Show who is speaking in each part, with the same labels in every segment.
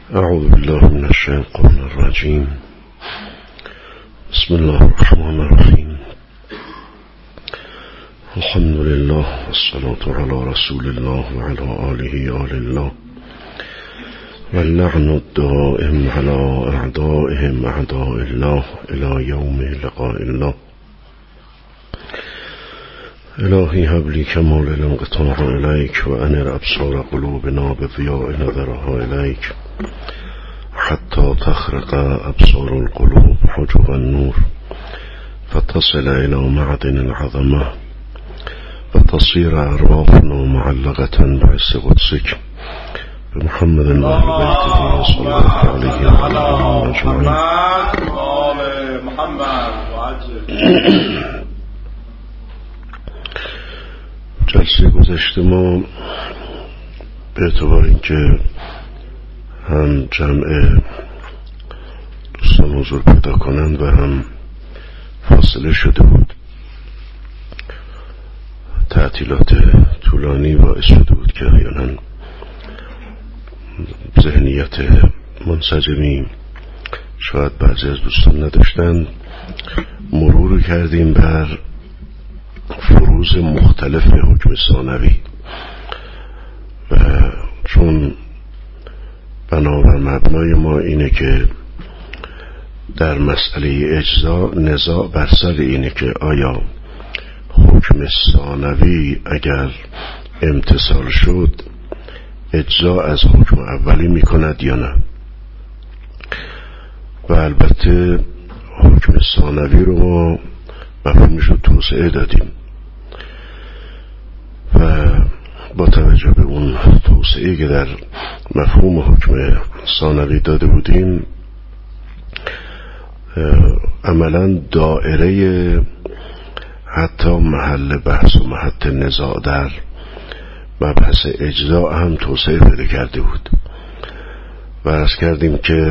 Speaker 1: اعوذ بالله من الشیطان الرجیم. بسم الله الرحمن الرحیم. الحمد لله والصلاة على رسول الله وعلى آله آل الله واللعن الدائم على أعدائهم أعداء الله إلى يوم لقاء الله. الهی هب لی کمال الانقطاع الیک و انر ابصار قلوبنا بضیاء نظرها الیک حتی تخرق ابصار القلوب حجب النور فتصل الى معدن العظمه وتصير ارواحنا معلقه بعز قدسك بمحمد الله بيته صلى الله عليه وسلم اجمعين. جلسه گذشته ما به اعتبار اینکه هم جمع دوستان حضور پیدا کنند و هم فاصله شده بود، تعطیلات طولانی باعث شده بود که احیانا ذهنیت منسجمی شاید بعضی از دوستان نداشتند. مرور کردیم بر فروض مختلف حکم ثانوی و چون بنابر مبنای ما اینه که در مسئله اجزا نزاع بر سر اینه که آیا حکم ثانوی اگر امتثال شد اجزا از حکم اولی میکند یا نه. و البته حکم ثانوی رو ما مفهومش رو توسعه دادیم و با توجه به اون توسعه که در مفهوم حکم ثانوی داده بودیم عملا دائره حتی محل بحث و محط نزاع در مبحث اجزاء هم توسعه پیدا کرده بود و عرض کردیم که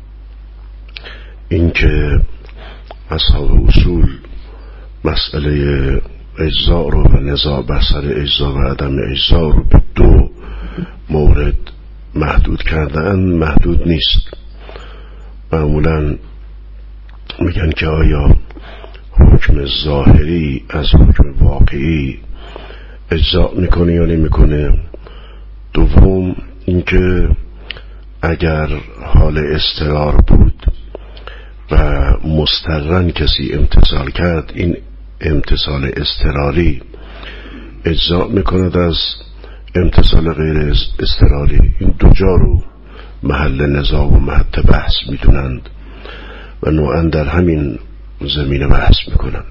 Speaker 1: این که اصحاب اصول مسئله اجزاء رو و نزاع بر سر اجزاء و عدم اجزاء رو به دو مورد محدود کردن محدود نیست. معمولا میگن که آیا حکم ظاهری از حکم واقعی اجزاء میکنه یا نمیکنه. دوم اینکه اگر حال اضطرار بود و مضطرن کسی امتثال کرد این امتثال اضطراری اجزاء میکند از امتثال غیر اضطراری. این دو جا رو محل نزاع و محط بحث میدونند و نوعا در همین زمینه بحث میکنند.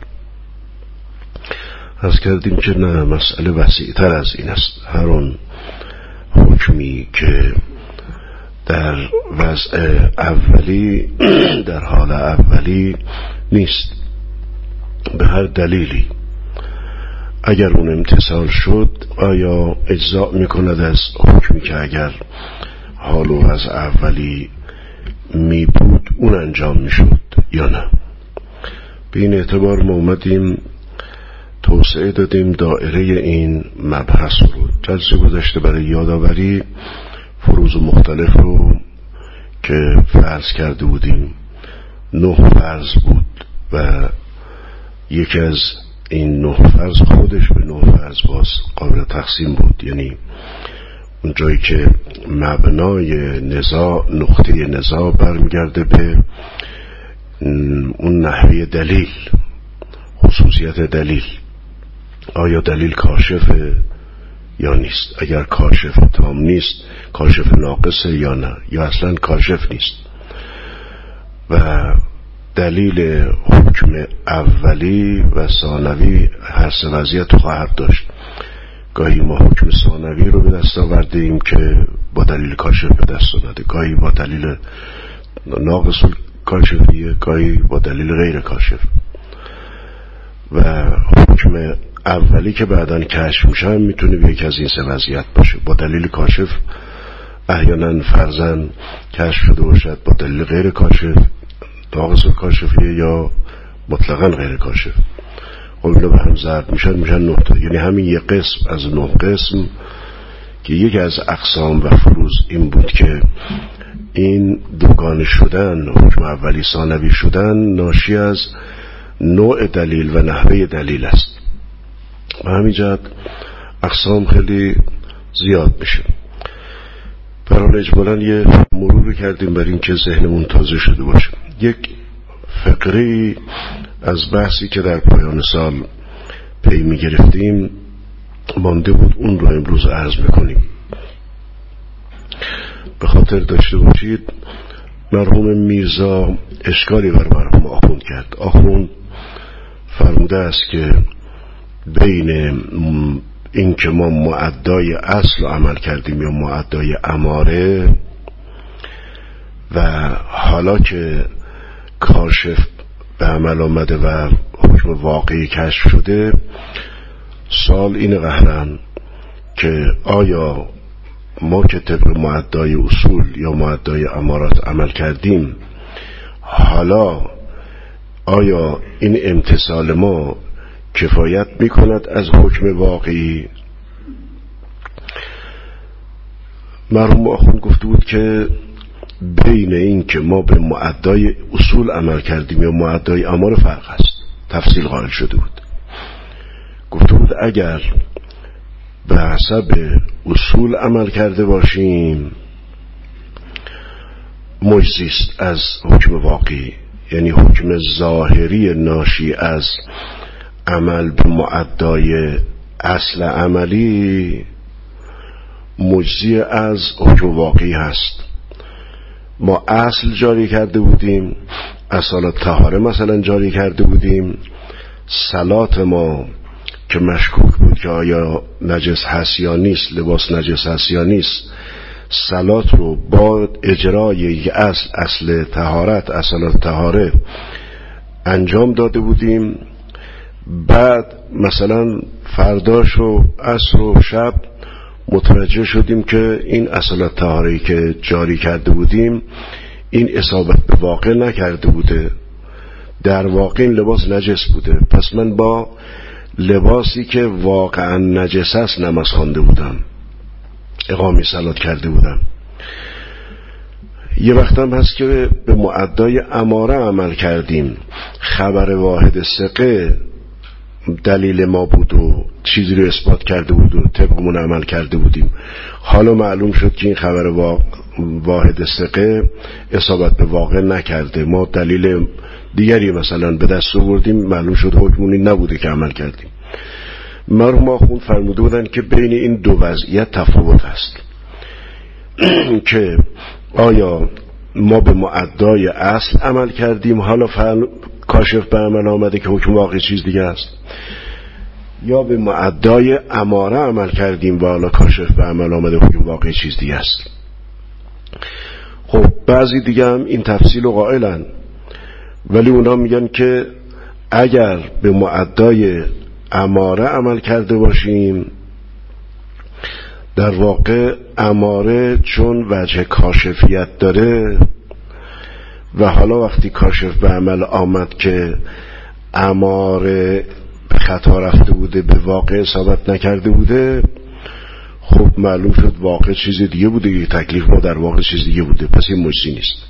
Speaker 1: عرض کردیم که نه، مسئله وسیع‌تر از این است. هر اون حکمی که در وضع اولی در حال اولی نیست به هر دلیلی اگر اون امتثال شد آیا اجزاء میکند از حکمی که اگر حال و وضع اولی می بود اون انجام میشد یا نه. به این اعتبار ما اومدیم توسعه دادیم دائره این مبحث رو. جلسه گذشته برای یادآوری فروض مختلف رو که فرض کرده بودیم 9 فرض بود و یکی از این 9 فرض خودش به 9 فرض باز قابل تقسیم بود، یعنی اون جایی که مبنای نزاع نقطه نزاع برمیگرده به اون نحوه دلیل، خصوصیت دلیل، آیا دلیل کاشفه یا نیست، اگر کاشف تام نیست کاشف ناقصه یا نه، یا اصلا کاشف نیست. و دلیل حکم اولی و ثانوی هر سه وضعیت خواهد داشت. گاهی ما حکم ثانوی رو به دست آوردیم که با دلیل کاشف به دست آمده، گاهی با دلیل ناقص کاشفیه، گاهی با دلیل غیر کاشف. و حکم اولی که بعداً کشف میشه میتونه به یک از این سه وضعیت باشه. با دلیل کاشف احیانا فرضاً کشف شده باشد، با دلیل غیر کاشف ناقص کاشفیه یا مطلقاً غیر کاشف. خب اینا به هم ضرب میشن 9 تا، یعنی همین یک قسم از 9 قسم که یکی از اقسام و فروض این بود که این دوگانه شدن، حکم اولی ثانوی شدن، ناشی از نوع دلیل و نحوه دلیل است. و همین جهت اقسام خیلی زیاد میشه. برحال اجمالا یه مرور کردیم بر این که ذهنمون تازه شده باشه. یک فقره از بحثی که در پایان سال پی می گرفتیم مانده بود، اون رو امروز عرض میکنیم. به خاطر داشته باشید مرحوم میرزا اشکالی بر مرحوم آخوند کرد. آخوند فرموده است که بین این که ما معدای اصل عمل کردیم یا معدای اماره و حالا که کاشف به عمل آمده و حکم واقعی کشف شده، سال اینه قهرن که آیا ما که طبق معدای اصول یا معدای امارات عمل کردیم، حالا آیا این امتثال ما کفایت میکند از حکم واقعی؟ مرحوم آخوند گفته بود که بین این که ما به معدای اصول عمل کردیم یا معدای اماره فرق است. تفصیل قائل شده بود. گفته بود اگر به حسب اصول عمل کرده باشیم مجزیست از حکم واقعی، یعنی حکم ظاهری ناشی از عمل به معدای اصل عملی مجزی از حکم واقعی هست. ما اصل جاری کرده بودیم، اصالت طهاره مثلا جاری کرده بودیم، صلات ما که مشکوک بود که آیا نجس هست یا نیست، لباس نجس هست یا نیست، صلات رو با اجرای یک اصل طهارت، اصالت طهاره انجام داده بودیم. بعد مثلا فرداش و عصر و شب متوجه شدیم که این اصالت طهاره‌ای که جاری کرده بودیم این اصابت به واقع نکرده بوده، در واقع این لباس نجس بوده، پس من با لباسی که واقعا نجس است نماز خوانده بودم، اقامه صلات کرده بودم. یه وقت هم هست که به معدای اماره عمل کردیم، خبر واحد ثقه دلیل ما بود و چیزی رو اثبات کرده بود و طبقمون عمل کرده بودیم. حالا معلوم شد که این خبر واحد ثقه اصابت به واقع نکرده، ما دلیل دیگری مثلا به دست آوردیم، معلوم شد حکمونی نبوده که عمل کردیم. مرحوم آخوند فرموده بودن که بین این دو وضعیت تفاوت هست که آیا ما به معدای اصل عمل کردیم، حالا کاشف به عمل آمده که حکم واقعی چیز دیگه است، یا به معدای اماره عمل کردیم و حالا کاشف به عمل آمده حکم واقعی چیز دیگه است. خب بعضی دیگه هم این تفصیل رو قائلن، ولی اونا میگن که اگر به معدای اماره عمل کرده باشیم، در واقع اماره چون وجه کاشفیت داره و حالا وقتی کاشف به عمل آمد که اماره به خطا رفته بوده، به واقع اصابت نکرده بوده، خب معلوم شد واقع چیز دیگه بوده، یه تکلیف ما در واقع چیز دیگه بوده، پس این مجزی نیست.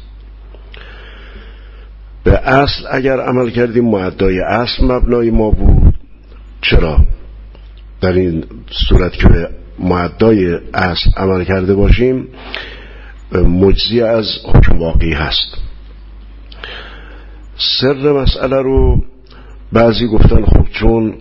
Speaker 1: به اصل اگر عمل کردیم معدای اصل مبنای ما بود. چرا؟ در این صورت که به معدای اصل عمل کرده باشیم مجزی از حکم واقعی هست. سر مسئله رو بعضی گفتن خب چون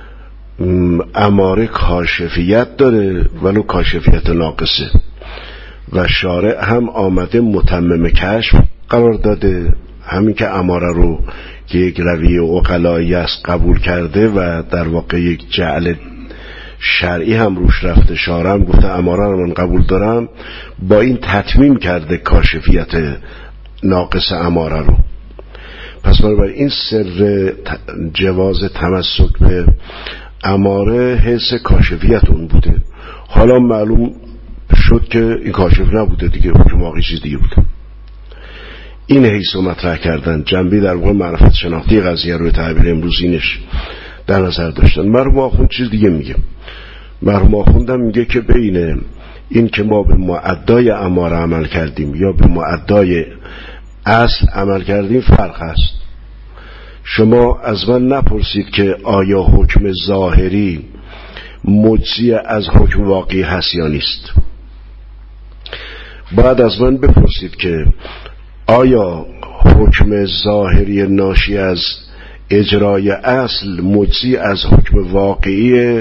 Speaker 1: اماره کاشفیت داره ولو کاشفیت ناقصه و شارع هم آمده متمم کشف قرار داده، همین که اماره رو که یک رویه عقلایی است قبول کرده و در واقع یک جعل شرعی هم روش رفته، شارع هم گفته اماره رو من قبول دارم، با این تتمیم کرده کاشفیت ناقص اماره رو. پس بنابراین این سر جواز تمسک به اماره حس کاشفیت اون بوده. حالا معلوم شد که این کاشف نبوده دیگه، حکم واقعی چیز دیگه بوده. این حیث رو مطرح کردن، جنبی در واقع معرفت شناختی قضیه رو تعبیر امروزینش در نظر داشتن. مرحوم آخوند چیز دیگه میگه. مرحوم آخوند هم میگه که بین این که ما به معدای اماره عمل کردیم یا به معدای اصل عمل کردیم فرق است. شما از من نپرسید که آیا حکم ظاهری مجزی از حکم واقعی هست یا نیست. باید از من بپرسید که آیا حکم ظاهری ناشی از اجرای اصل مجزی از حکم واقعی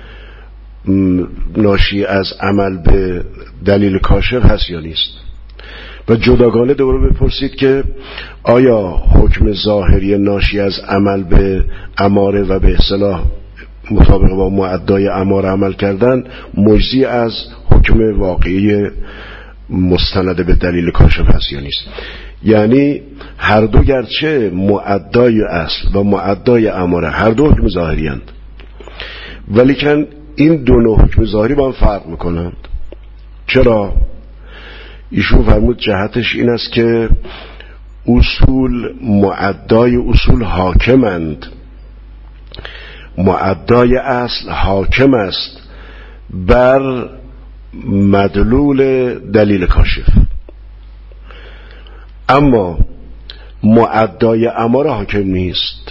Speaker 1: ناشی از عمل به دلیل کاشف هست یا نیست. و جداگانه دوباره بپرسید که آیا حکم ظاهری ناشی از عمل به اماره و به اصطلاح مطابق با معدای اماره عمل کردن مجزی از حکم واقعی مستند به دلیل کاشف هست یا نیست. یعنی هر دو گرچه معدای اصل و معدای اماره هر دو حکم ظاهری هستند، ولیکن این دو نوع حکم ظاهری با هم فرق میکنند. چرا؟ ایشون فرمود جهتش این است که اصول معدای اصول حاکمند، معدای اصل حاکم است بر مدلول دلیل کاشف، اما معدای اماره حاکم نیست.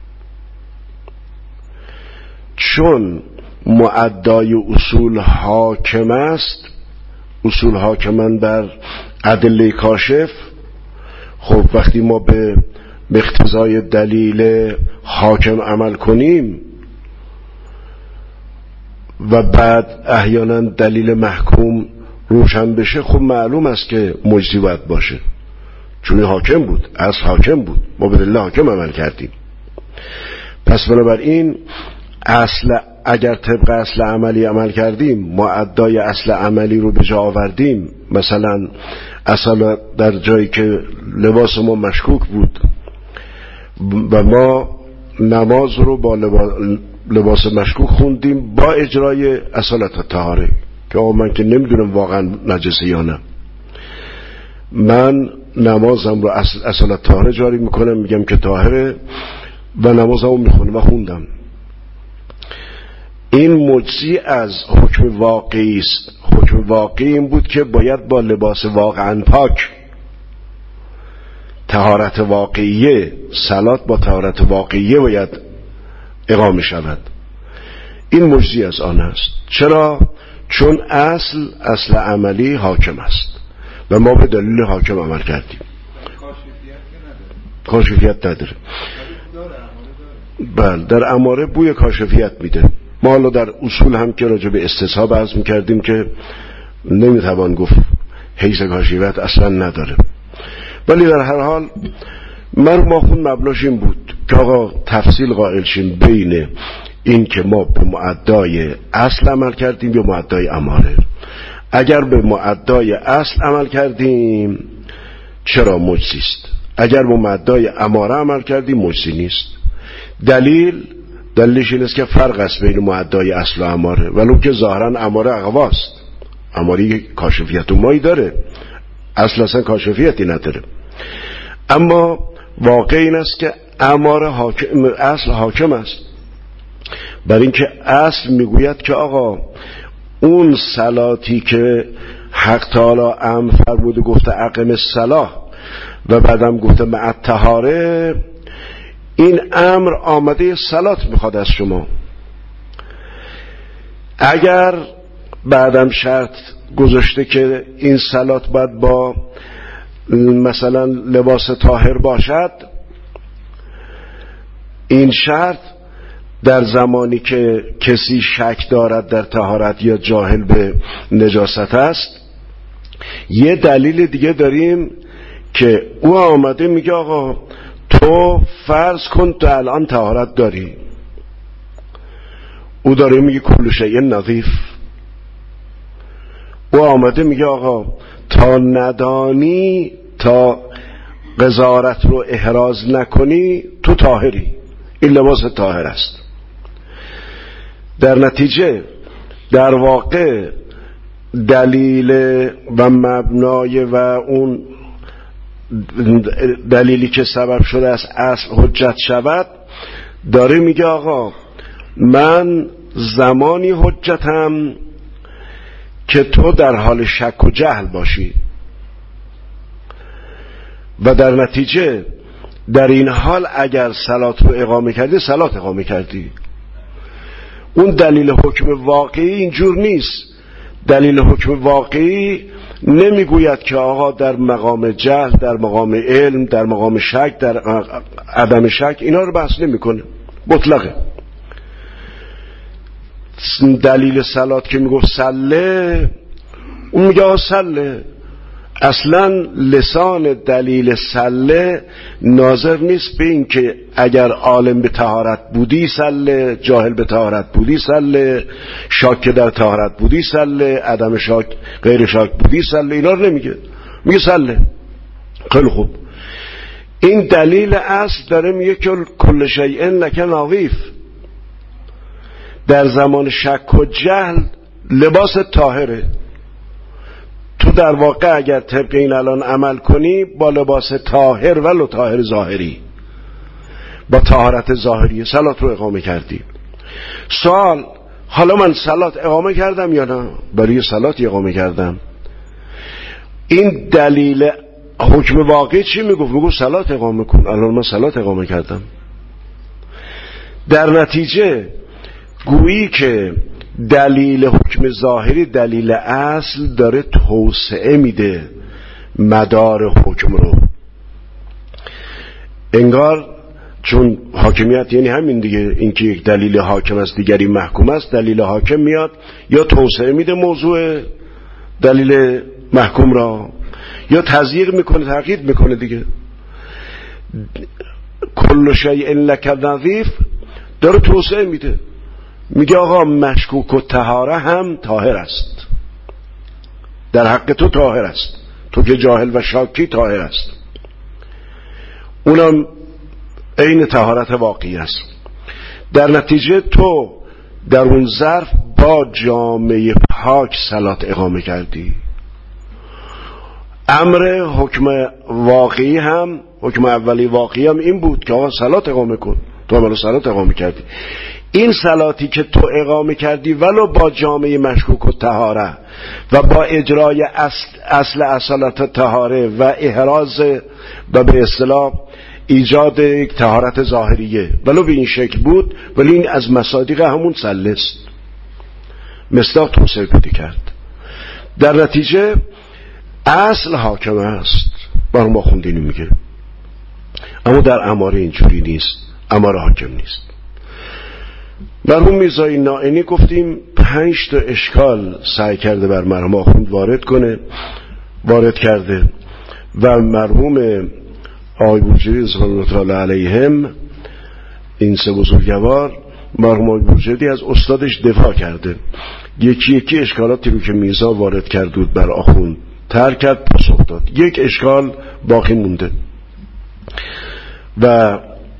Speaker 1: چون معدای اصول حاکم است، اصول حاکمند بر ادله کاشف، خب وقتی ما به اقتضای دلیل حاکم عمل کنیم و بعد احیانا دلیل محکوم روشن بشه، خب معلوم است که مجزی باید باشه، چون حاکم بود، اصل حاکم بود، ما به دلیل حاکم عمل کردیم. پس بنابراین اصل اگر طبق اصل عملی عمل کردیم، معدای اصل عملی رو به جا آوردیم، مثلا اصلا در جایی که لباس ما مشکوک بود و ما نماز رو با لباس مشکوک خوندیم با اجرای اصالت طهاره، که آقا من که نمیدونم واقعا نجسه یا نه، من نمازم رو اصالت طهاره جاری میکنم، میگم که طاهره و نمازم رو میخونم و خوندم. این مجزی از حکم واقعی است. حکم واقعی این بود که باید با لباس واقعا پاک، طهارت واقعیه، صلات با طهارت واقعیه باید اقامه شود. این مجزی از آن است. چرا؟ چون اصل عملی حاکم است و ما به دلیل حاکم عمل کردیم. کاشفیت نداره. بله، در اماره بوی کاشفیت میده. ما حالا در اصول هم که راجع به استصحاب عرض میکردیم که نمیتوان گفت حیث کاشفیت اصلا نداره، ولی در هر حال ما خون مبناش این بود که آقا تفصیل قائل شیم بین این که ما به معدای اصل عمل کردیم یا معدای اماره. اگر به معدای اصل عمل کردیم چرا مجزی است، اگر به معدای اماره عمل کردیم مجزی نیست. دلیلش این است که فرق است بین معدای اصل و اماره، ولو که ظاهرا اماره اقواست، اماره کاشفیت و مایی داره، اصل اصلا کاشفیتی نداره. اما واقع این است که اماره اصل حاکم است، برای اینکه اصل میگوید که آقا اون صلاتی که حق تعالی امر فرموده گفته اقم الصلاة و بعدم گفته مع الطهاره، این امر آمده صلات میخواد از شما. اگر بعدم شرط گذاشته که این صلات باید با مثلا لباس طاهر باشد، این شرط در زمانی که کسی شک دارد در طهارت یا جاهل به نجاست است، یه دلیل دیگه داریم که او آمده میگه آقا تو فرض کن تو الان طهارت داری، او داره میگه کل شیء نظیف، او آمده میگه آقا تا ندانی، تا قذارت رو احراز نکنی تو طاهری، این لباس طاهر است. در نتیجه در واقع دلیل و مبنای و اون دلیلی که سبب شده از اصل حجت شود داره میگه آقا من زمانی حجتم که تو در حال شک و جهل باشی و در نتیجه در این حال اگر صلات رو اقامه کردی صلات اقامه کردی. اون دلیل حکم واقعی اینجور نیست. دلیل حکم واقعی نمیگوید که آقا در مقام جهل، در مقام علم، در مقام شک، در عدم شک، اینا رو بحث نمیکنه، مطلقه. دلیل صلات که میگه سله، اون میگه سله. اصلا لسان دلیل سله ناظر نیست به این که اگر عالم به طهارت بودی سله، جاهل به طهارت بودی سله، شاک در طهارت بودی سله، عدم شاک غیر شاک بودی سله. اینا رو نمیگه، میگه سله. خیلی خوب، این دلیل اصل داره میگه که کل شیء لک نظیف. در زمان شک و جهل لباس طاهره. تو در واقع اگر طبق این الان عمل کنی با لباس طاهر ولو طاهر ظاهری، با طهارت ظاهری صلات رو اقامه کردی. سوال، حالا من صلات اقامه کردم یا نه؟ برای صلات اقامه کردم. این دلیل حکم واقعی چی میگفت؟ میگفت صلات اقامه کن. الان من صلات اقامه کردم. در نتیجه گویی که دلیل حکم ظاهری، دلیل اصل، داره توسعه میده مدار حکم رو. انگار چون حاکمیت یعنی همین دیگه، اینکه یک دلیل حاکم است دیگری محکوم است، دلیل حاکم میاد یا توسعه میده موضوع دلیل محکوم را یا تضییق میکنه، تغییر میکنه دیگه. کل شیء لک نظیف داره توسعه میده، میگه آقا مشکوک و طهاره هم طاهر است، در حق تو طاهر است، تو که جاهل و شاکی طاهر است، اونم عین طهارت واقعی است. در نتیجه تو در اون ظرف با جامعه پاک صلات اقامه کردی. امر حکم واقعی هم، حکم اولی واقعی هم این بود که آقا صلات اقامه کن. تو عمل صلات اقامه کردی. این صلاتی که تو اقامه کردی ولو با جامعه مشکوک و طهاره و با اجرای اصل اصالت طهاره و احراز و به اصطلاح ایجاد یک طهارت ظاهریه، ولو به این شکل بود، ولی این از مصادیق همون سله است، مصداق توسعه پیدا کرد. در نتیجه اصل حاکم است، بر ما خوندینی میگه. اما در اماره اینجوری نیست، اماره حاکم نیست. مرحوم میرزای نائینی گفتیم 5 تا اشکال سعی کرده بر مرحوم آخوند وارد کرده و مرحوم آقای بورجردی رضوان الله تعالی علیهم، این سه بزرگوار، مرحوم آقای بورجردی از استادش دفاع کرده. یکی یکی اشکالاتی رو که میرزا وارد کرد بود بر آخوند ترک کرد، پاسخ داد. یک اشکال باقی مونده و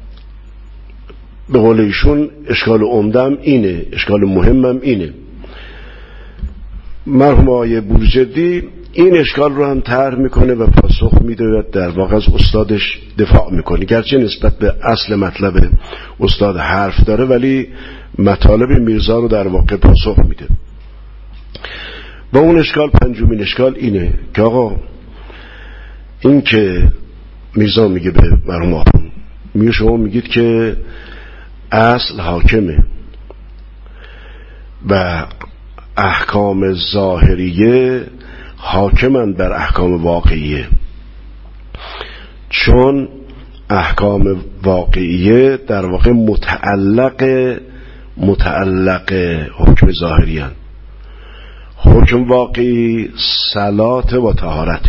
Speaker 1: به قول ایشون اشکال عمدم اینه، اشکال مهمم اینه. مرحوم آقای بورجردی این اشکال رو هم طرح میکنه و پاسخ میده و در واقع از استادش دفاع میکنه، گرچه نسبت به اصل مطلب استاد حرف داره ولی مطالب میرزا رو در واقع پاسخ میده. و اون اشکال، پنجمین اشکال اینه که آقا این که میرزا میگه به مرحوم آخوند، میگه شما میگید که اصل حاکمه و احکام ظاهریه حاکمن بر احکام واقعیه، چون احکام واقعیه در واقع متعلق حکم ظاهریه. حکم واقعی صلات و طهارت.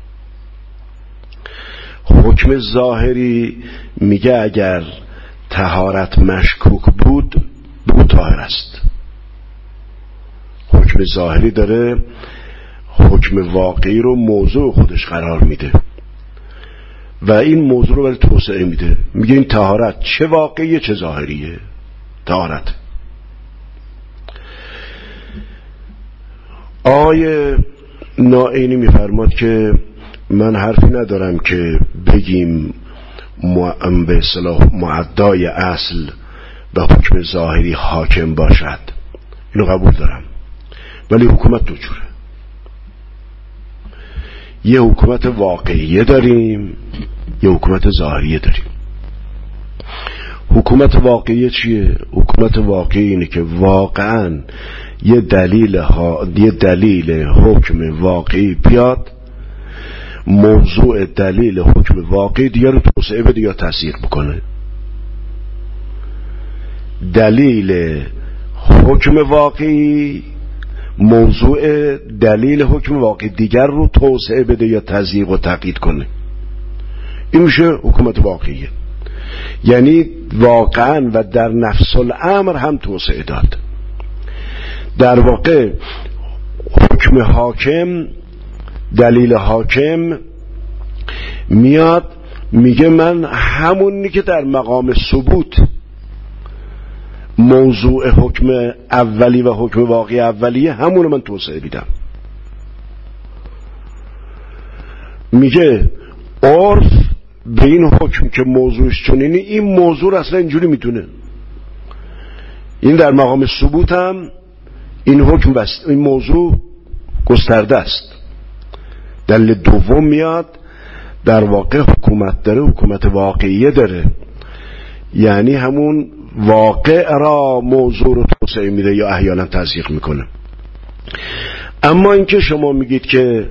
Speaker 1: حکم ظاهری میگه اگر طهارت مشکوک بود بگو طاهر است. حکم ظاهری داره حکم واقعی رو موضوع خودش قرار میده و این موضوع رو برای توسعه میده، میگه این طهارت چه واقعیه چه ظاهریه. طهارت. آقای نائینی میفرماد که من حرفی ندارم که بگیم به اصطلاح معدای اصل و حکم ظاهری حاکم باشد، اینو قبول دارم، ولی حکومت دو جوره. یه حکومت واقعیه داریم، یه حکومت ظاهریه داریم. حکومت واقعیه چیه؟ حکومت واقعی اینه که واقعا یه دلیل حکم واقعی بیاد، موضوع دلیل حکم واقعی دیگر رو توسعه بده یا تأثیر بکنه. دلیل حکم واقعی موضوع دلیل حکم واقعی دیگر رو توسعه بده یا تضییق و تقیید کنه. این میشه حکومت واقعیه. یعنی واقعا و در نفس الامر هم توسعه داد. در واقع حکم حاکم، دلیل حاکم میاد میگه من همونی که در مقام ثبوت موضوع حکم اولی و حکم واقعی اولیه همونو من توسعه میدم. میگه عرف به این حکم که موضوعش چنینه، این موضوع اصلا اینجوری میتونه، این در مقام ثبوت هم این حکم بست، این موضوع گسترده است. دلیل دوم میاد در واقع حکومت داره، حکومت واقعیه داره، یعنی همون واقع را موضوع رو توسعه میده یا احیانا تضییق میکنه. اما اینکه شما میگید که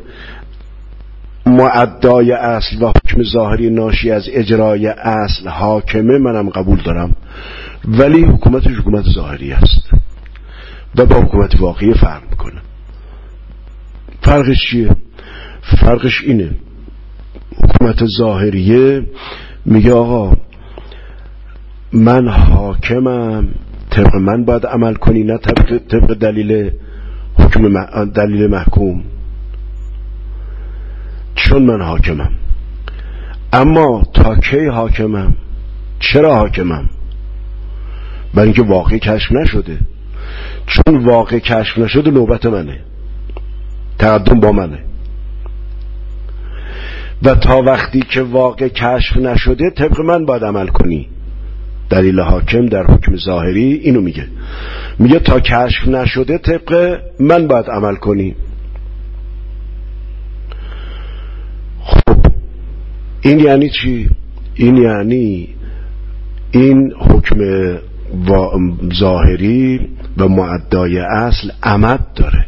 Speaker 1: معدای اصل و حکم ظاهری ناشی از اجرای اصل حاکمه، منم قبول دارم، ولی حکومتش حکومت ظاهری است و با حکومت واقعی فرق میکنه. فرقش چیه؟ فرقش اینه، حکومت ظاهریه میگه آقا من حاکمم، طبق من باید عمل کنی، نه طبق دلیل حکم دلیل محکوم، چون من حاکمم. اما تا کی حاکمم؟ چرا حاکمم؟ برای اینکه واقع کشف نشده. چون واقع کشف نشده نوبت منه، تقدم با منه، و تا وقتی که واقع کشف نشده طبق من باید عمل کنی. دلیل حاکم در حکم ظاهری اینو میگه تا کشف نشده طبق من باید عمل کنی. خب این یعنی چی؟ این یعنی این حکم ظاهری و معدای اصل عمد داره.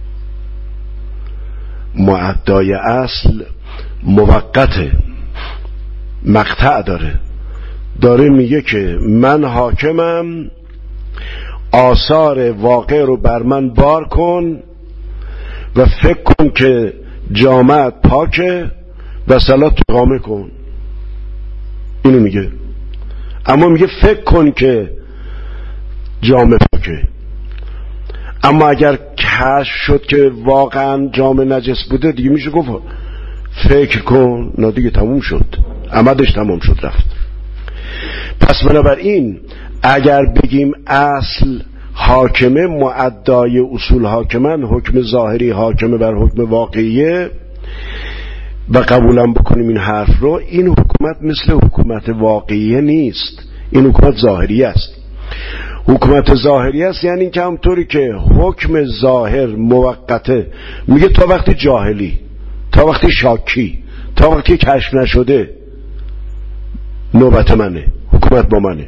Speaker 1: معدای اصل موقته، مقطع داره میگه که من حاکمم، آثار واقع رو بر من بار کن و فکر کن که جامعت پاکه و صلات اقامه کن. اینو میگه. اما میگه فکر کن که جامع پاکه. اما اگر کشف شد که واقعا جامع نجس بوده، دیگه میشه گفت فکر کن، نه دیگه تموم شد، عمدش تمام شد، رفت. پس بنابراین اگر بگیم اصل حاکمه، معدای اصول حاکمن، حکم ظاهری حاکمه بر حکم واقعیه و قبولم بکنیم این حرف رو، این حکومت مثل حکومت واقعیه نیست، این حکومت ظاهری است. حکومت ظاهری است یعنی که همطوری که حکم ظاهر موقته، میگه تا وقتی جاهلی، تا وقتی شاکی، تا وقتی کشف نشده نوبت منه، حکومت با منه.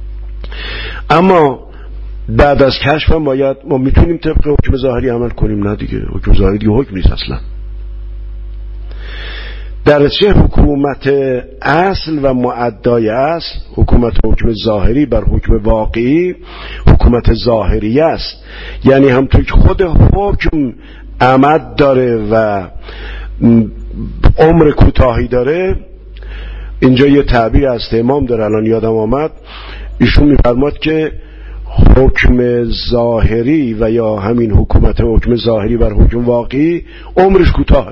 Speaker 1: اما بعد از کشف هم باید ما میتونیم طبق حکم ظاهری عمل کنیم؟ نه دیگه، حکم ظاهری دیگه حکم نیست اصلا. در چه حکومت اصل و معدای اصل، حکومت حکم ظاهری بر حکم واقعی حکومت ظاهری است. یعنی همطور که خود حکم عمد داره و عمر کوتاهی داره. اینجا یه تعبیر از امام داره، الان یادم آمد، ایشون میفرماد که حکم ظاهری و یا همین حکومت حکم ظاهری بر حکم واقعی عمرش کوتاهه.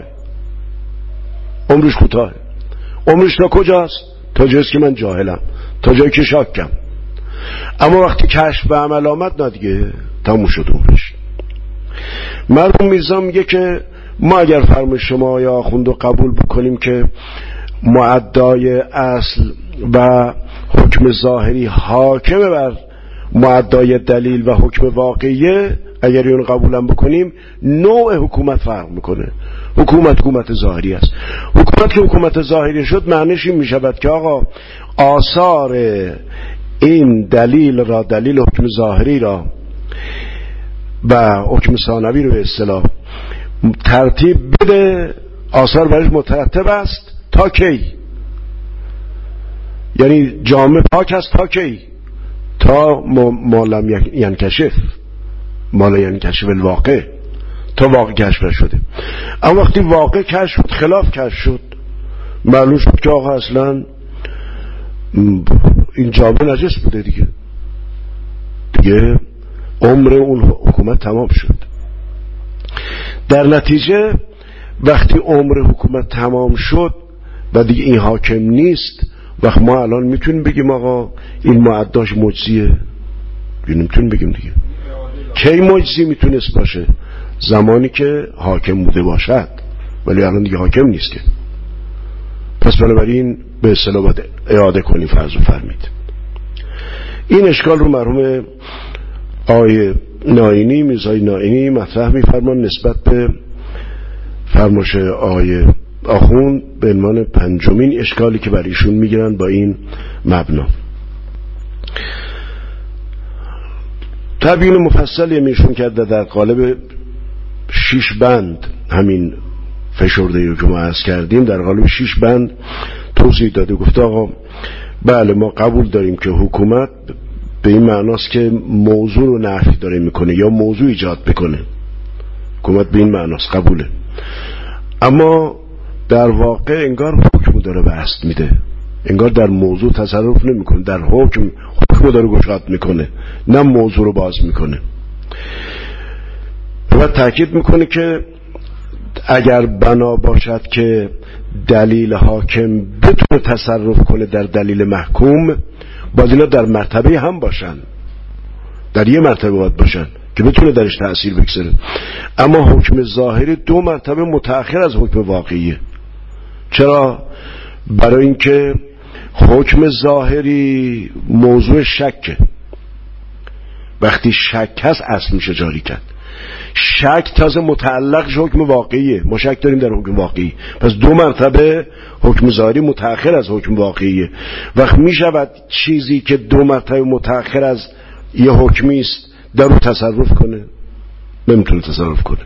Speaker 1: عمرش تا کجاست؟ تا جایی که من جاهلم، تا جایی که شاکم. اما وقتی کشف به عمل آمد، نه دیگه تموم شد عمرش. مرحوم میرزا میگه که ما اگر فرم شما یا آخوندو قبول بکنیم که معدای اصل و حکم ظاهری حاکم بر معدای دلیل و حکم واقعیه اگر اون قبولم بکنیم نوع حکومت فرق میکنه. حکومت ظاهری است. حکومت که حکومت ظاهری شد معنیش این میشود که آقا آثار این دلیل حکم ظاهری را و حکم ثانوی رو به اصطلاح ترتیب بده، آثار برش مترتب است تا کی؟ یعنی جامع پاک است تا کی؟ تا ما لم ینکشف الواقع، تا واقع کشف شده. اما وقتی واقع کشف شد، خلاف کشف شد، معلوم شد که آقا اصلا این جامع نجس بوده دیگه عمر اون حکومت تمام شد. در نتیجه وقتی عمر حکومت تمام شد و دیگه این حاکم نیست، وقت ما الان میتونیم بگیم آقا این معداش مجزیه؟ نمیتونیم بگیم دیگه. کی مجزی میتونست باشه؟ زمانی که حاکم بوده باشد، ولی الان دیگه حاکم نیست که. پس بنابراین به اصطلاح باید اعاده کنیم فرض و فرمید. این اشکال رو مرحوم آقای نائینی، میرزای نائینی مطرح می‌فرمان نسبت به فرمایش آقای آخوند به عنوان پنجمین اشکالی که بر ایشون میگیرن با این مبنا. تبیین مفصلی میشون کرده در قالب 6 بند، همین فشرده که ما عرض کردیم در قالب 6 بند توضیح داده. گفته آقا بله ما قبول داریم که حکومت به این معناست که موضوع رو نفی داره میکنه یا موضوع ایجاد بکنه. حکومت به این معناست، قبوله. اما در واقع انگار حکم داره بست میده، انگار در موضوع تصرف نمیکنه، در حکم داره گشاد میکنه، نه موضوع رو باز میکنه. و تاکید میکنه که اگر بنا باشد که دلیل حاکم بتونه تصرف کنه در دلیل محکوم، باید اینا در مرتبه هم باشن، در یه مرتبه باید باشن که بتونه درش تأثیر بگذاره. اما حکم ظاهری 2 مرتبه متأخر از حکم واقعیه. چرا؟ برای اینکه حکم ظاهری موضوع شکه، وقتی شک هست اصل میشه جاری کرد. شک تازه متعلق حکم واقعیه، ما شک داریم در حکم واقعی، پس 2 مرتبه حکم ظاهری متأخر از حکم واقعیه. وقت میشود چیزی که 2 مرتبه متأخر از یه حکمی است در رو تصرف کنه؟ نمیتونه تصرف کنه.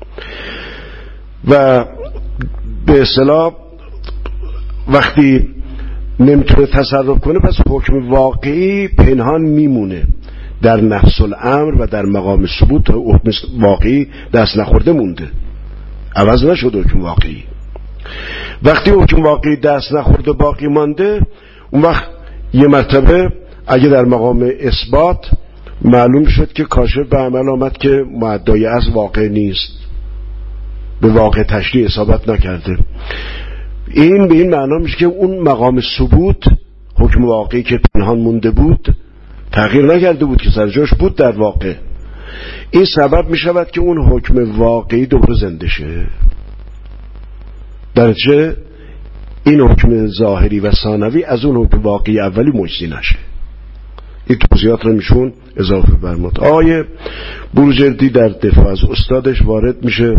Speaker 1: و به اصطلاح وقتی نمیتونه تصرف کنه، پس حکم واقعی پنهان میمونه در نفس الامر و در مقام ثبوت. حکم واقعی دست نخورده مونده، عوض نشد حکم واقعی. وقتی حکم واقعی دست نخورده باقی مانده، اون وقت یه مرتبه اگه در مقام اثبات معلوم شد که کاشف به عمل آمد که معدای از واقع نیست، به واقع تشریع اصابت نکرده. این به این معنا میشه که اون مقام ثبوت، حکم واقعی که پنهان مونده بود، تغییر نکرده بود، که سر جاش بود در واقع. این سبب میشود که اون حکم واقعی دوباره زنده شه، درجه این حکم ظاهری و ثانوی از اون حکم واقعی اولی مجزی نشه. این توضیحات رو میشون اضافه فرمود. آیه بروجردی در دفاع از استادش وارد میشه،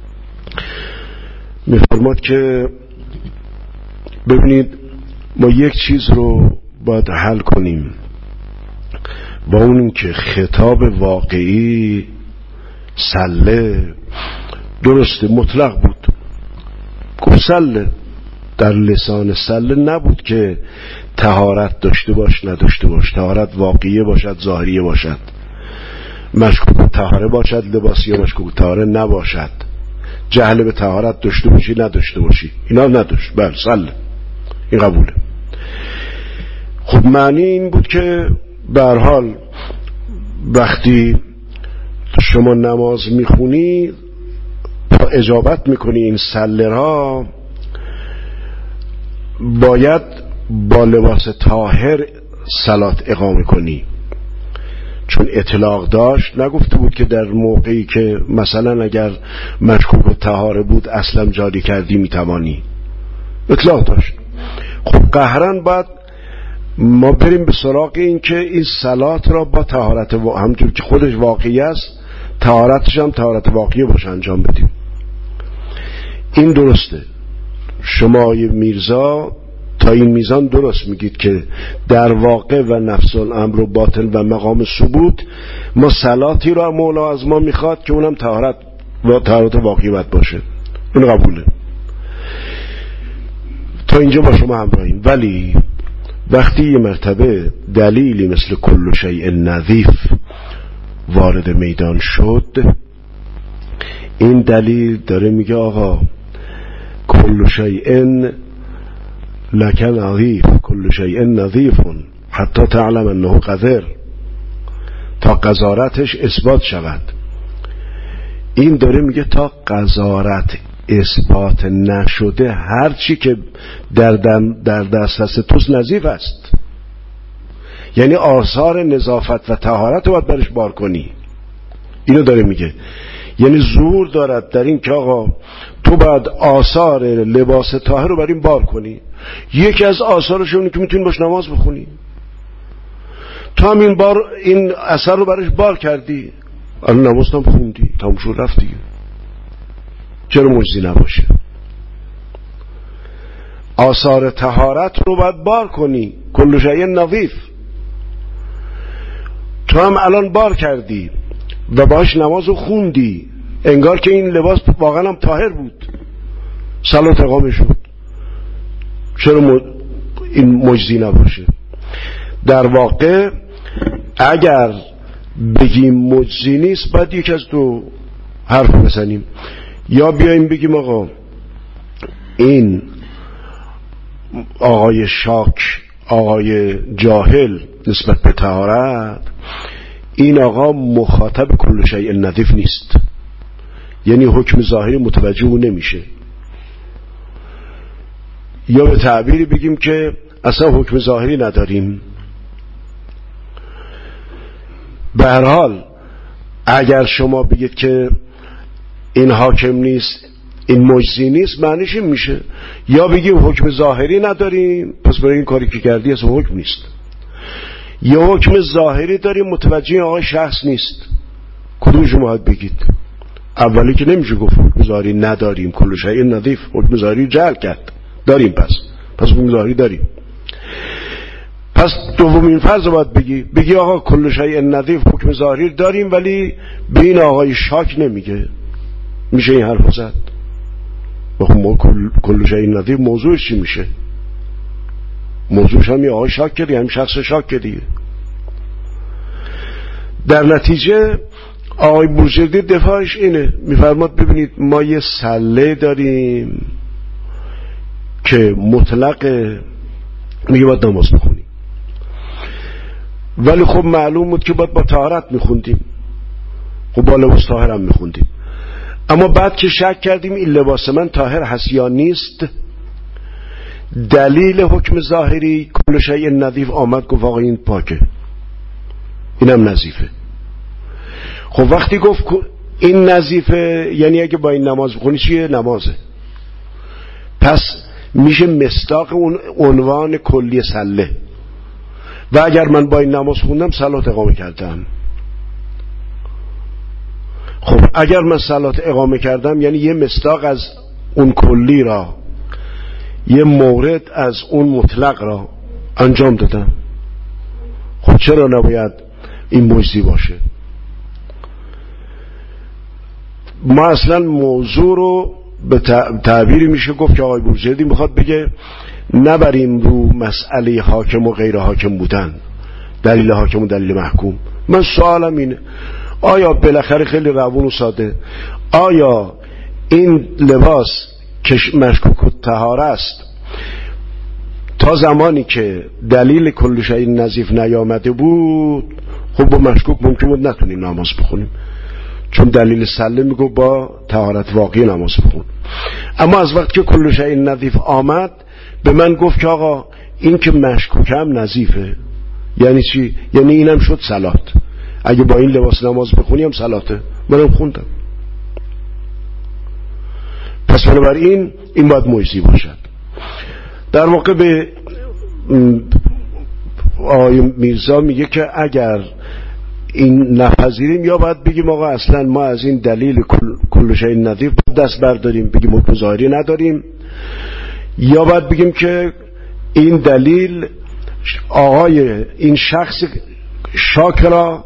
Speaker 1: میفرماد که ببینید ما یک چیز رو باید حل کنیم، با اون که خطاب واقعی سله درسته مطلق بود، گفت سله، در لسان سله نبود که طهارت داشته باش نداشته باش، طهارت واقعیه باشد ظاهریه باشد، مشکوک طهاره باشد لباسی یا مشکوک طهاره نباشد، جهل به طهارت داشته باشی نداشته باشی، اینا نداشت. بله سله، این قبوله. خب معنی این بود که به هر حال وقتی شما نماز میخونی تا اجابت میکنی این سله را، باید با لباس طاهر صلات اقامه کنی، چون اطلاق داشت، نگفته بود که در موقعی که مثلا اگر مشکوک و طهاره بود اصلا جاری کردی میتوانی، اطلاق داشت. خب قهرن باید ما بریم به سراغ این که این صلات را با طهارت همونطور که خودش واقعی است طهارتش هم طهارت واقعی باشه انجام بدیم. این درسته. شما میرزا تا این میزان درست میگید که در واقع و نفس الامر و باطن و مقام ثبوت ما صلاتی را مولا از ما میخواد که اونم طهارت و طهارت واقعی باید باشه. این قبوله. تا اینجا با شما همراهیم. ولی وقتی یه مرتبه دلیلی مثل کل شیء نظیف وارد میدان شد، این دلیل داره میگه آقا کل شیء لک نظیف، کل شیء نظیف حتی تعلم انه قذر، تا قذارتش اثبات شود. این داره میگه تا قذارت اثبات نشده هر چی که در دسترس توست نظیف است. یعنی آثار نظافت و طهارت رو باید برش بار کنی. اینو داره میگه. یعنی زور دارد در این که آقا تو باید آثار لباس طاهر رو بر این بار کنی. یکی از آثارش اونه که میتونی باش نماز بخونی. تو هم این اثر رو برش بار کردی، الان نماز هم خوندی، تموم شد رفت دیگه. چرا مجزی نباشه؟ آثار طهارت رو باید بار کنی. کل شیء نظیف. تو هم الان بار کردی و باش نماز رو خوندی، انگار که این لباس واقعا هم طاهر بود، صلات اقامه شد. چرا این مجزی نباشه؟ در واقع اگر بگیم مجزی نیست باید یک از دو حرف بزنیم. یا بیاییم بگیم آقا این آقای شاک، آقای جاهل نسبت به طهارت، این آقا مخاطب کل شیء نظیف نیست، یعنی حکم ظاهری متوجه او نمیشه. یا به تعبیری بگیم که اصلا حکم ظاهری نداریم. به هر حال اگر شما بگید که این حاکم نیست، این مجزی نیست، معنیش این میشه یا بگیم حکم ظاهری نداریم پس برای این کاری که کردی اصلا حکم نیست، یا حکم ظاهری داریم متوجه آقای شخص نیست. کدوم شما باید بگید؟ اولی که نمیشه گفت حکم ظاهری نداریم، کل شیء نظیف حکم ظاهری جعل کرد، داریم پس حکم ظاهری داریم. پس دومین فرض رو باید بگی آقا کل شیء نظیف حکم ظاهری داریم ولی به این آقای شاک نمیگه. میشه این حرف زد؟ ما کل شیء نظیف موضوعش چی میشه؟ موضوعش هم یه آقای شاک کردی، هم شخص شاک کردی. در نتیجه آقای بورژردی دفاعش اینه، میفرماد ببینید ما یه سله داریم که مطلق میگه باید نماز بخونیم، ولی خب معلوم بود که باید با طهارت میخوندیم، خب با لباس طاهر هم میخوندیم، اما بعد که شک کردیم این لباس من طاهر هست یا نیست، دلیل حکم ظاهری کل شیء نظیف آمد گفت آقا این پاکه، اینم نظیفه. خب وقتی گفت این نظیفه یعنی اگه با این نماز بخونی چیه؟ نمازه. پس میشه مصداق اون عنوان کلی سله. و اگر من با این نماز خوندم صلات اقامه کردم. خب اگر من صلات اقامه کردم یعنی یه مصداق از اون کلی را، یه مورد از اون مطلق را انجام دادم. خب چرا نباید این مجزی باشه؟ ما اصلا موضوع رو به تعبیری میشه گفت که آقای بورژردی میخواد بگه نبریم رو مسئله حاکم و غیر حاکم بودن، دلیل حاکم و دلیل محکوم. من سوالم اینه آیا بالاخره خیلی روون و ساده، آیا این لباس که مشکوک و طهاره است تا زمانی که دلیل کل شیء نظیف نیامده بود خب با مشکوک ممکن بود نتونیم نماز بخونیم، چون دلیل سله میگو با طهارت واقعی نماز بخون. اما از وقتی که کل شیء نظیف آمد به من گفت که آقا این که مشکوکم نظیفه. یعنی چی؟ یعنی اینم شد صلات، اگه با این لباس نماز بخونیم صلاته، منم خوندم. پس بنابراین این باید مجزی باشد. در واقع به آقای میرزا میگه که اگر این نپذیریم یا باید بگیم آقا اصلا ما از این دلیل کل شیء نظیف دست برداریم، بگیم حکم ظاهری نداریم، یا باید بگیم که این دلیل آقای این شخص شاک را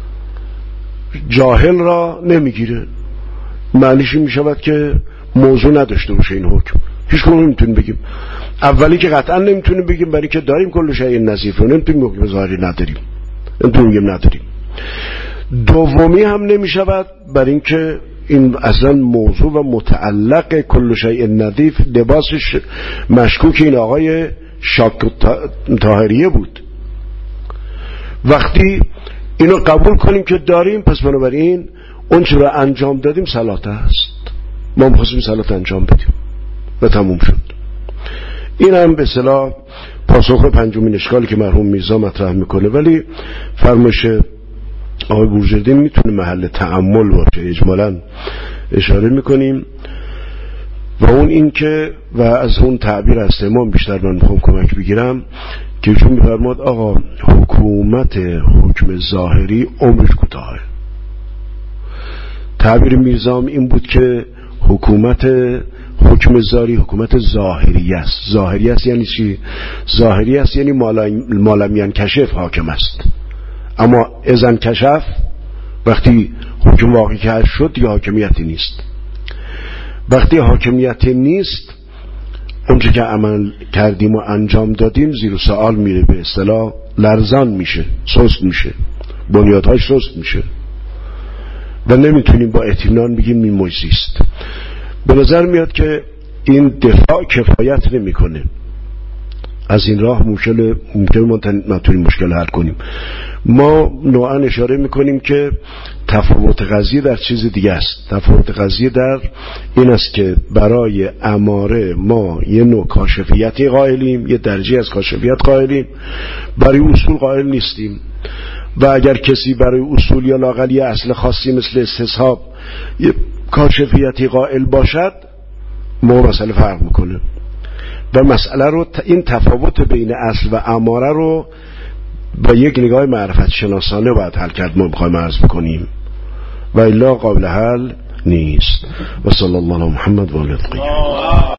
Speaker 1: جاهل را نمیگیره. معنیش این میشود که موضوع نداشته باشه این حکم. هیچ کنون نمیتونیم بگیم. اولی که قطعا نمیتونیم بگیم برای که داریم کل شیء نظیف رو، نمیتونیم حکم ظاهری نداریم، نمیتونیم نداریم. دومی هم نمیشود برای اینکه این اصلا موضوع و متعلق کل شیء نظیف لباسش مشکوک این آقای شاک طاهریه بود. وقتی اینو قبول کنیم که داریم، پس بنابراین اون چه رو انجام دادیم صلات است، ما می‌خواستیم صلات انجام بدیم و تموم شد. این هم به اصطلاح پاسخ پنجمین اشکالی که مرحوم میرزا مطرح میکنه. ولی فرمایش آقای بورژردی میتونه محل تأمل باشه. اجمالاً اشاره میکنیم و اون این که و از اون تعبیر از امام بیشتر من میخوام کمک بگیرم که چون میفرماد آقا حکومت حکم ظاهری عمرش کوتاهه. تعبیر میرزا این بود که حکومت حکم ظاهری حکومت ظاهری است. ظاهری است یعنی چی؟ ظاهری است یعنی مالم ینکشف حاکم است، اما اذن کشف وقتی حکم واقعی کشف شد یا حاکمیتی نیست. وقتی حاکمیتی نیست اونچه که عمل کردیم و انجام دادیم زیر سوال میره، به اصطلاح لرزان میشه، سست میشه، بنیادهاش سست میشه و نمیتونیم با اطمینان بگیم این مجزیست. به نظر میاد که این دفاع کفایت نمیکنه. از این راه ممکن ما نتونیم مشکل حل کنیم. ما نوعا اشاره میکنیم که تفاوت قضیه در چیز دیگه است. تفاوت قضیه در این است که برای اماره ما یه نوع کاشفیتی قائلیم، یه درجه از کاشفیت قائلیم، برای اصول قائل نیستیم. و اگر کسی برای اصول یا لااقل یه اصل خاصی مثل استصحاب یه کاشفیتی قائل باشد، ما مسئله فرق میکنه و مسئله رو این تفاوت بین اصل و اماره رو با یک نگاه معرفت شناسانه باید حل کرد. ما میخوایم عرض بکنیم و الا قابل حل نیست. و صلی الله علی محمد و آله الطاهرین.